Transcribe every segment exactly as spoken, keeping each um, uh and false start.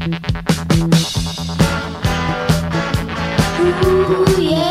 Ooh, yeah.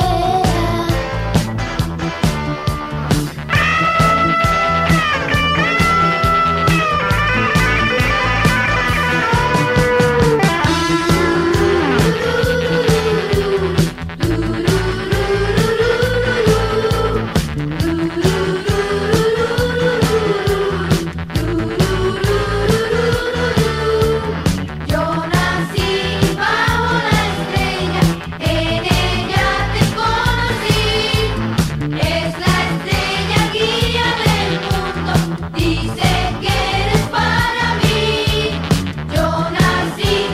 Yo nací bajo la estrella, en ella te conocí. Es la estrella guía del mundo, dice que eres para mí. Yo nací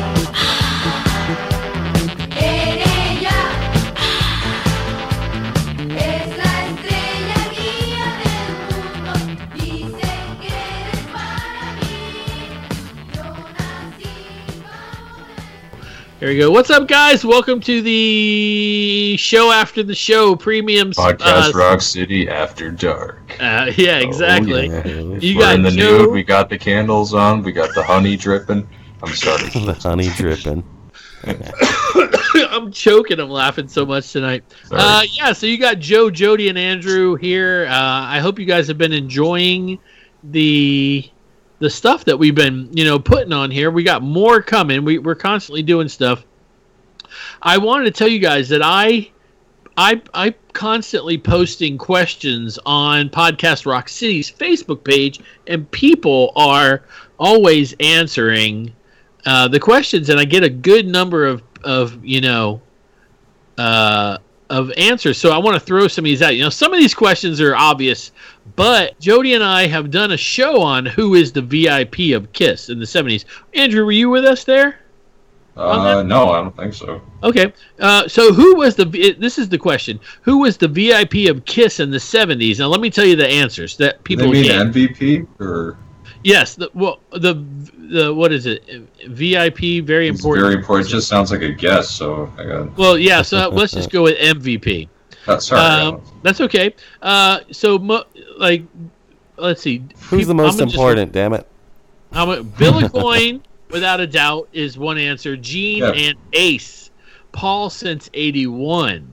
en ella. Es la estrella guía del mundo, dice que eres para mí. Yo nací bajo la Here we go. What's up, guys? Welcome to the show after the show, premium Podcast uh, Rock City After Dark. Uh, yeah, exactly. Oh, yeah. You We're got in the Joe. nude. We got the candles on. We got the honey dripping. I'm starting. The honey dripping. I'm choking. I'm laughing so much tonight. Sorry. Uh, yeah, so you got Joe, Jody, and Andrew here. Uh, I hope you guys have been enjoying the the stuff that we've been, you know, putting on here. We got more coming. We, we're constantly doing stuff. I wanted to tell you guys that I, I, I constantly posting questions on Podcast Rock City's Facebook page, and people are always answering uh, the questions, and I get a good number of, of you know, uh, of answers. So I want to throw some of these out. You know, some of these questions are obvious, but Jody and I have done a show on who is the V I P of KISS in the seventies. Andrew, were you with us there? Uh, no, I don't think so. Okay. Uh, so who was the, this is the question, who was the V I P of KISS in the seventies? Now let me tell you the answers that people They mean can't. M V P or Yes. The, well, the, the, what is it? V I P, very it's important. very important. It just sounds like a guess. So I got. Well, yeah, so let's just go with M V P. Uh, sorry. Um, that's okay. Uh, so, mo- like, let's see. Who's the I'm most gonna just- important, damn it? I'm a, Bill Coin, without a doubt, is one answer. Gene Yeah. and Ace. Paul since eighty-one.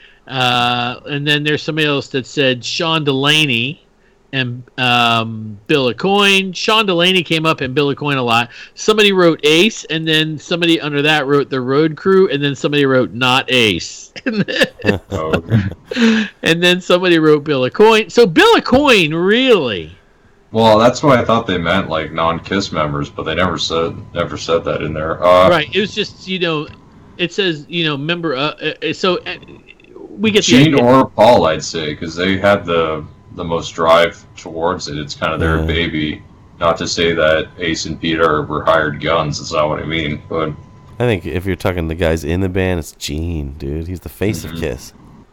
Uh, and then there's somebody else that said Sean Delaney and um, Bill Coin. Sean Delaney came up in Bill Coin a lot. Somebody wrote Ace, and then somebody under that wrote the Road Crew, and then somebody wrote not Ace. And then, Oh, okay. and then somebody wrote Bill Coin. So Bill Coin, really? Well, that's what I thought they meant, like non-KISS members, but they never said never said that in there. Uh, Right. It was just, you know, it says, you know, member. Uh, uh, so uh, we get the Gene idea. or Paul, I'd say, because they had the the most drive towards it. It's kind of their Yeah. baby. Not to say that Ace and Peter were hired guns. That's not what I mean. But I think if you're talking the guys in the band, it's Gene, dude. He's the face Mhm. of KISS.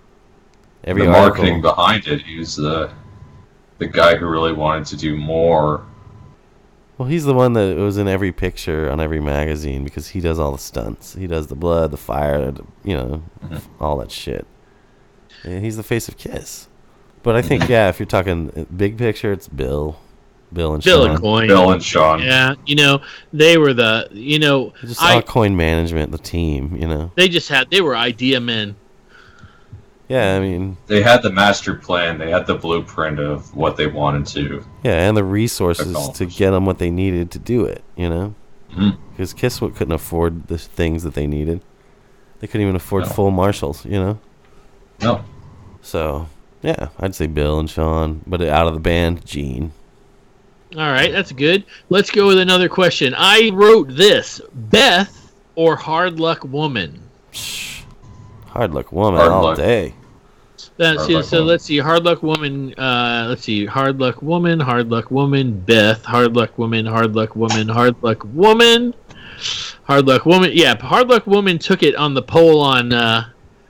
Every the article, marketing behind it, he was the the guy who really wanted to do more. well, he's the one that was in every picture on every magazine because he does all the stunts. He does the blood, the fire, the, you know, Mhm. all that shit. Yeah, he's the face of KISS. But I think, yeah, if you're talking big picture, it's Bill, Bill and Bill Sean. Coin. Bill and Sean. Yeah, you know, they were the, you know, Just I, all coin management, the team, you know. they just had, they were idea men. Yeah, I mean, They had the master plan. They had the blueprint of what they wanted to. yeah, and the resources to Accomplish. get them what they needed to do it, you know. Mhm. Because KISS w- couldn't afford the things that they needed. They couldn't even afford No. full marshals, you know. No. So, yeah, I'd say Bill and Sean, but out of the band, Gene. All right, that's good. Let's go with another question. I wrote this: Beth or Hard Luck Woman? Psh, hard luck woman Hard all luck. day. That's, Hard yeah, Luck so Woman. let's see. Hard Luck Woman. Uh, let's see. Hard Luck Woman. Hard Luck Woman. Beth. Hard Luck Woman. Hard Luck Woman. Hard Luck Woman. Hard Luck Woman. Yeah, Hard Luck Woman took it on the poll on uh,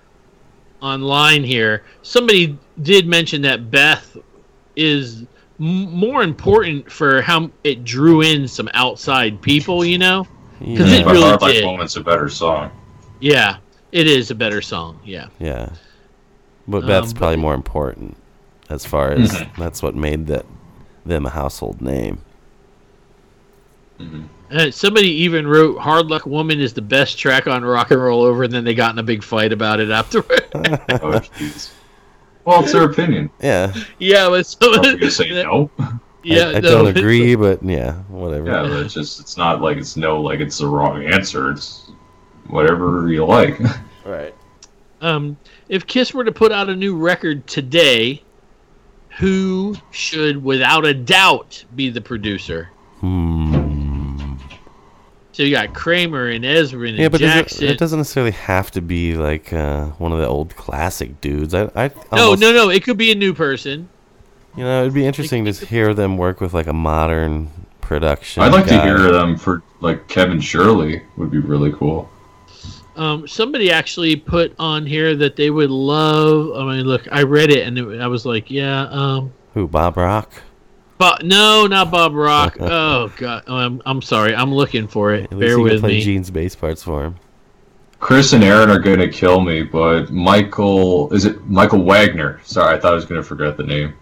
online here. Somebody did mention that Beth is m- more important for how it drew in some outside people. You know. 'Cause Yeah, it But really Hard Luck did. Woman's a better song. Yeah, it is a better song. Yeah. yeah. But Um, Beth's but- probably more important as far as Mhm. that's what made that them a household name. Mhm. Uh, somebody even wrote "Hard Luck Woman" is the best track on Rock and Roll Over, and then they got in a big fight about it afterward. Oh, jeez. Well, it's their opinion. Yeah, yeah, but some I'm gonna say no. Yeah, I, I no, don't it's- agree, but yeah, whatever. Yeah, but it's just it's not like it's no like it's the wrong answer. It's whatever you like. Right. Um, if Kiss were to put out a new record today, who should, without a doubt, be the producer? Hmm. So you got Kramer and Ezra and Yeah, but does Jackson. it, it doesn't necessarily have to be like uh, one of the old classic dudes. I, I no, almost, no, no. It could be a new person. You know, it'd be interesting to hear them work with like a modern production. I'd like guy. to hear them for like Kevin Shirley would be really cool. Um, somebody actually put on here that they would love. I mean, look, I read it and it, I was like, yeah. Um, Who, Bob Rock? but no, not Bob Rock. Oh God, oh, I'm I'm sorry. I'm looking for it. At least Bear you can with play me. Gene's bass parts for him. Chris and Aaron are gonna kill me, but Michael is it Michael Wagner? Sorry, I thought I was gonna forget the name.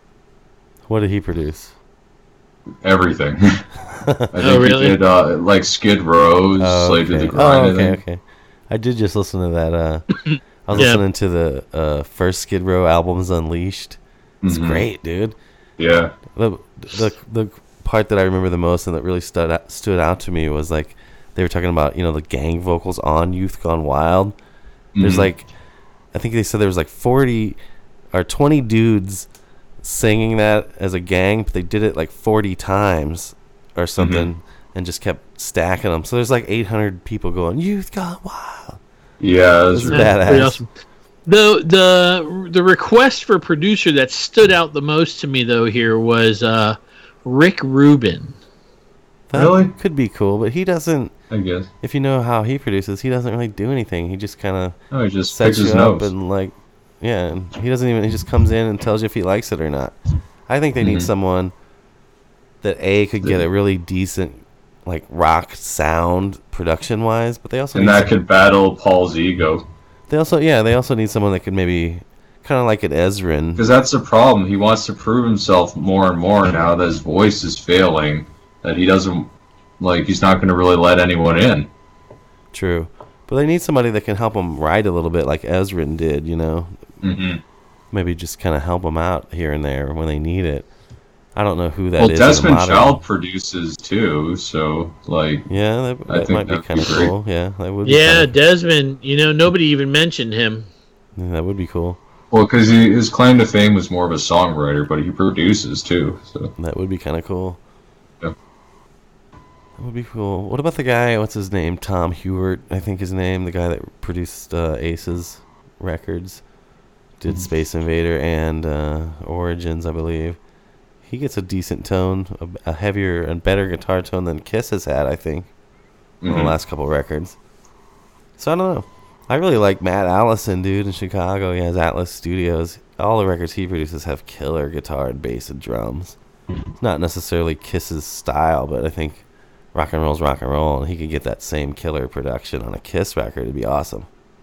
What did he produce? Everything. I think Oh, really? he did uh, like Skid Row's Oh, Slave to okay. the Grind. Oh, I okay, think. okay. I did just listen to that. Uh, I was Yeah. listening to the uh, first Skid Row albums, Unleashed. It's Mhm. great, dude. Yeah. The, the the part that I remember the most and that really stood out, stood out to me was like they were talking about, you know, the gang vocals on Youth Gone Wild. There's Mhm. like, I think they said there was like forty or twenty dudes singing that as a gang, but they did it like forty times or something and just kept stacking them. So there's like eight hundred people going, Youth Gone Wild. Yeah, that's This is really- badass. Pretty awesome. The the the request for producer that stood out the most to me though here was uh, Rick Rubin. That Really? could be cool, but he doesn't, I guess. if you know how he produces, he doesn't really do anything. He just kind of No, he just sets picks his you up nose. and like, yeah, and he doesn't even, he just comes in and tells you if he likes it or not. I think they need Mhm. someone that A, could get a really decent like rock sound production wise, but they also And need that some- could battle Paul's ego. they also yeah they also need someone that could maybe kind of like an Ezrin. Because that's the problem. He wants to prove himself more and more now that his voice is failing. That he doesn't, like, he's not going to really let anyone in. True, but they need somebody that can help them write a little bit like Ezrin did. You know, hmm maybe just kind of help them out here and there when they need it. I don't know who that Well, is. in a Desmond modern- Child produces too, so, like, Yeah, that, I that think might be that'd be kind of great. cool. Yeah, that would. Be Yeah, kinda, Desmond. You know, nobody even mentioned him. yeah, that would be cool. well, because his claim to fame was more of a songwriter, but he produces too, so. That would be kind of cool. Yeah. That would be cool. What about the guy? What's his name? Tom Hewart, I think his name. The guy that produced uh, Aces Records, did Mm-hmm. Space Invader and uh, Origins, I believe. He gets a decent tone, a, a heavier and better guitar tone than Kiss has had, I think, on the Mhm. last couple records. So I don't know. I really like Matt Allison, dude, in Chicago. He has Atlas Studios. All the records he produces have killer guitar and bass and drums. It's not necessarily Kiss's style, but I think rock and roll's rock and roll, and he could get that same killer production on a Kiss record. It'd be awesome.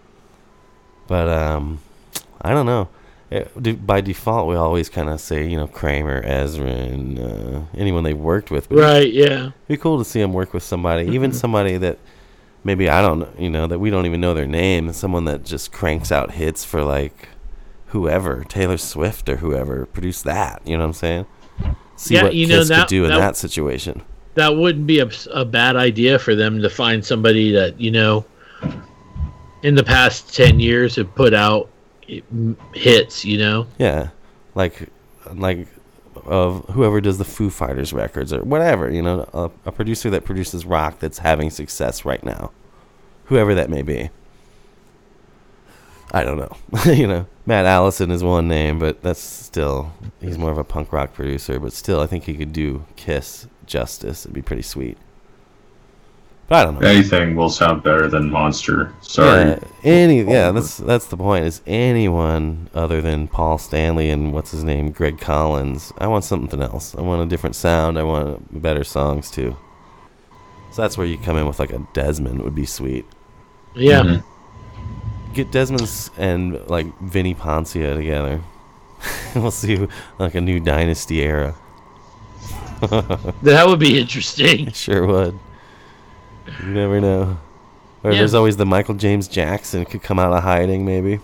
But um, I don't know. It, de- by default, we always kind of say, you know, Kramer, Ezra, and uh, anyone they worked with. But Right? Yeah. it'd be cool to see them work with somebody, even somebody that maybe I don't, you know, that we don't even know their name. Someone that just cranks out hits for like whoever, Taylor Swift or whoever, produce that. You know what I'm saying? See Yeah, what you know, Kiss that- could do in that- that situation. That wouldn't be a, a bad idea for them to find somebody that, you know, in the past ten years have put out m- hits, you know? Yeah, like like of whoever does the Foo Fighters records or whatever, you know, a, a producer that produces rock that's having success right now, whoever that may be. I don't know. You know, Matt Allison is one name, but that's still, he's more of a punk rock producer, but still I think he could do Kiss justice. It'd be pretty sweet. But I don't know. Anything will sound better than Monster. Sorry. Yeah, any yeah, that's that's the point. Is anyone other than Paul Stanley and what's his name, Greg Collins? I want something else. I want a different sound. I want better songs too. So that's where you come in with like a Desmond would be sweet. Yeah. Mhm. Get Desmond's and like Vinnie Poncia together. We'll see like a new dynasty era. That would be interesting. Sure would. You never know. Or Yeah. there's always the Michael James Jackson could come out of hiding, maybe.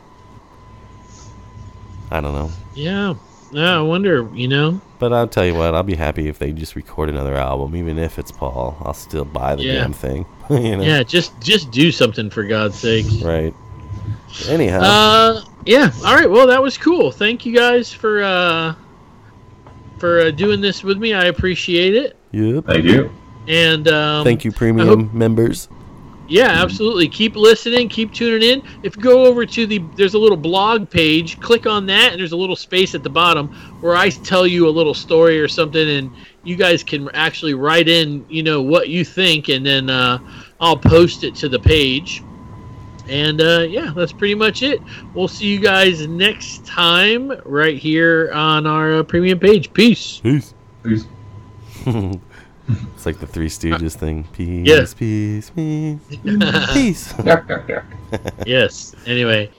I don't know. Yeah. Yeah, I wonder, you know? But I'll tell you what, I'll be happy if they just record another album, even if it's Paul. I'll still buy the Yeah. damn thing. you know? Yeah, just just do something for God's sake. Right. Anyhow. Uh, yeah. All right. Well, that was cool. Thank you guys for uh for uh, doing this with me. I appreciate it. yep. Thank you. And um, Thank you, premium hope- members. Yeah, absolutely. Keep listening. Keep tuning in. If you go over to the, there's a little blog page. Click on that, and there's a little space at the bottom where I tell you a little story or something, and you guys can actually write in, you know, what you think, and then uh, I'll post it to the page. And uh, yeah, that's pretty much it. We'll see you guys next time right here on our uh, premium page. Peace. Peace. Peace. It's like the Three Stooges thing. Peace, Yeah. peace, peace, peace. Yuck, yuck, yuck. Yes. Anyway.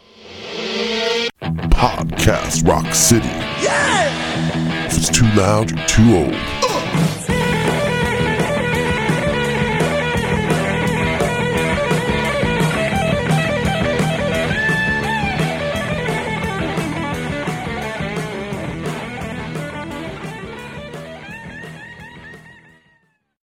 Podcast Rock City. Yeah! If it's too loud, you're too old.